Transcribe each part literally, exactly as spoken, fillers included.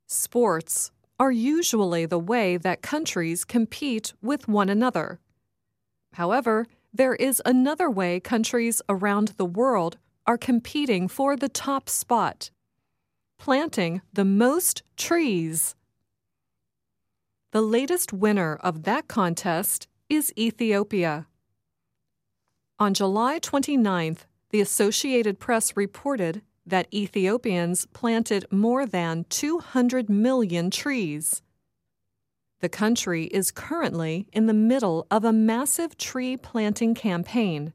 Sports are usually the way that countries compete with one another. However, there is another way countries around the world are competing for the top spot: planting the most trees. The latest winner of that contest is Ethiopia. On July twenty-ninth, the Associated Press reported that Ethiopians planted more than two hundred million trees. The country is currently in the middle of a massive tree planting campaign.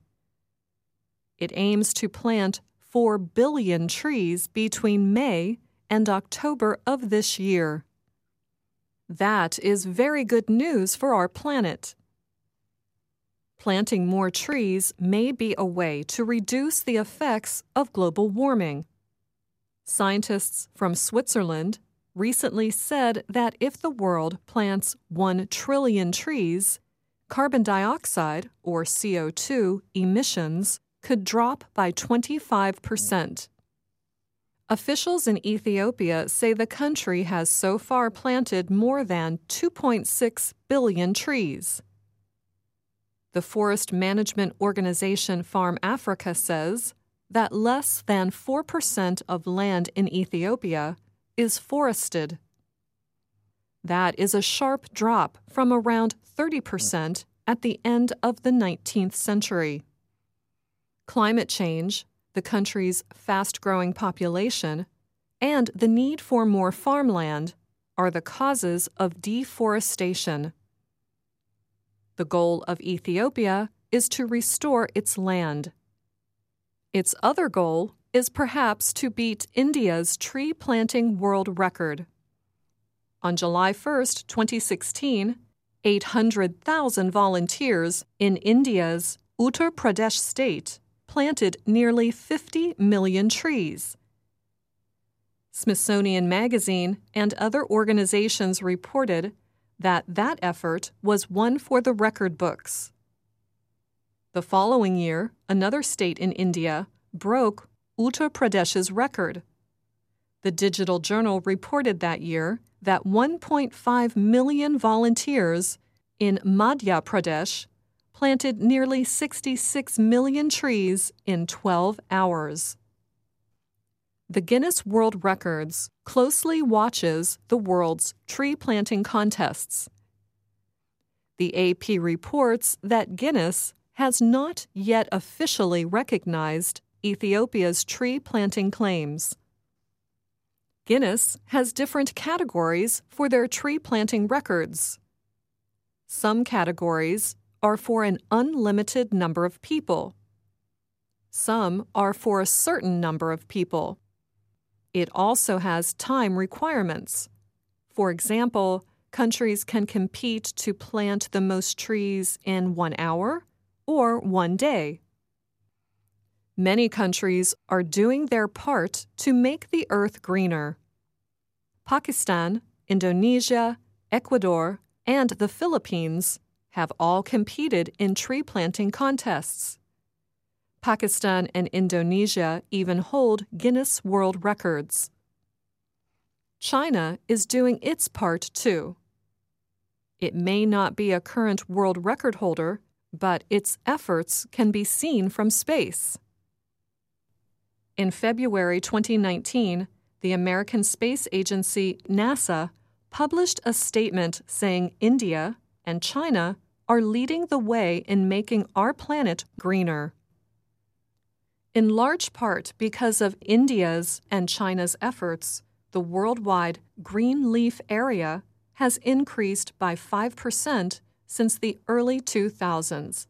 It aims to plant four billion trees between May and October of this year. That is very good news for our planet. Planting more trees may be a way to reduce the effects of global warming. Scientists from Switzerland recently said that if the world plants one trillion trees, carbon dioxide, or C O two, emissions could drop by twenty-five percent. Officials in Ethiopia say the country has so far planted more than two point six billion trees. The forest management organization Farm Africa says that less than four percent of land in Ethiopia is forested. That is a sharp drop from around thirty percent at the end of the nineteenth century. Climate change, the country's fast-growing population, and the need for more farmland are the causes of deforestation. The goal of Ethiopia is to restore its land. Its other goal is perhaps to beat India's tree planting world record. On July first, twenty sixteen, eight hundred thousand volunteers in India's Uttar Pradesh state planted nearly fifty million trees. Smithsonian Magazine and other organizations reported that that effort was one for the record books. The following year, another state in India broke Uttar Pradesh's record. The Digital Journal reported that year that one point five million volunteers in Madhya Pradesh planted nearly sixty-six million trees in twelve hours. The Guinness World Records closely watches the world's tree planting contests. The A P reports that Guinness has not yet officially recognized Ethiopia's tree planting claims. Guinness has different categories for their tree planting records. Some categories are for an unlimited number of people. Some are for a certain number of people. It also has time requirements. For example, countries can compete to plant the most trees in one hour or one day. Many countries are doing their part to make the earth greener. Pakistan, Indonesia, Ecuador, and the Philippines have all competed in tree planting contests. Pakistan and Indonesia even hold Guinness World Records. China is doing its part too. It may not be a current world record holder, but its efforts can be seen from space. In February twenty nineteen, the American Space Agency, NASA, published a statement saying India and China are leading the way in making our planet greener. In large part because of India's and China's efforts, the worldwide green leaf area has increased by five percent since the early two thousands.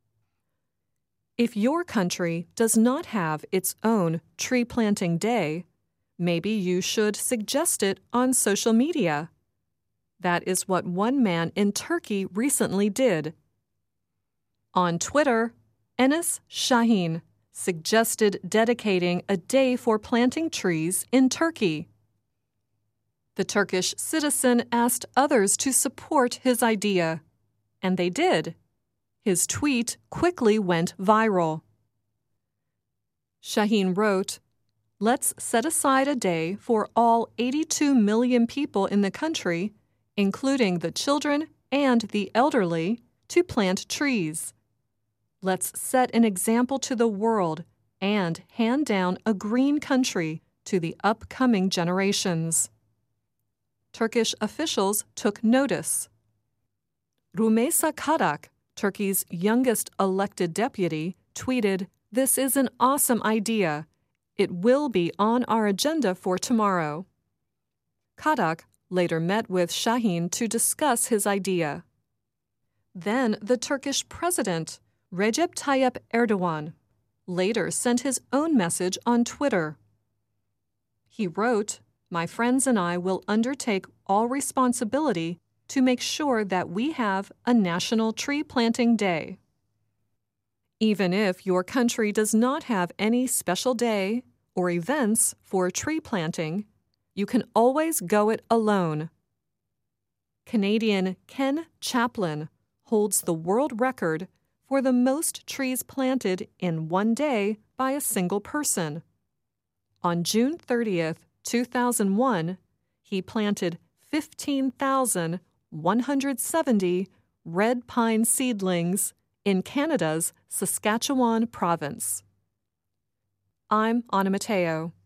If your country does not have its own tree planting day, maybe you should suggest it on social media. That is what one man in Turkey recently did. On Twitter, Enes Şahin suggested dedicating a day for planting trees in Turkey. The Turkish citizen asked others to support his idea, and they did. His tweet quickly went viral. Şahin wrote, Let's set aside a day for all eighty-two million people in the country, including the children and the elderly, to plant trees. Let's set an example to the world and hand down a green country to the upcoming generations. Turkish officials took notice. Rümeysa Karak, Turkey's youngest elected deputy, tweeted, "This is an awesome idea. It will be on our agenda for tomorrow." Karak later met with Şahin to discuss his idea. Then the Turkish president, Recep Tayyip Erdoğan, later sent his own message on Twitter. He wrote, "My friends and I will undertake all responsibility to make sure that we have a National Tree Planting Day." Even if your country does not have any special day or events for tree planting, you can always go it alone. Canadian Ken Chaplin holds the world record for the most trees planted in one day by a single person. On June thirtieth, two thousand one, he planted fifteen thousand one hundred seventy red pine seedlings in Canada's Saskatchewan province. I'm Anna Matteo.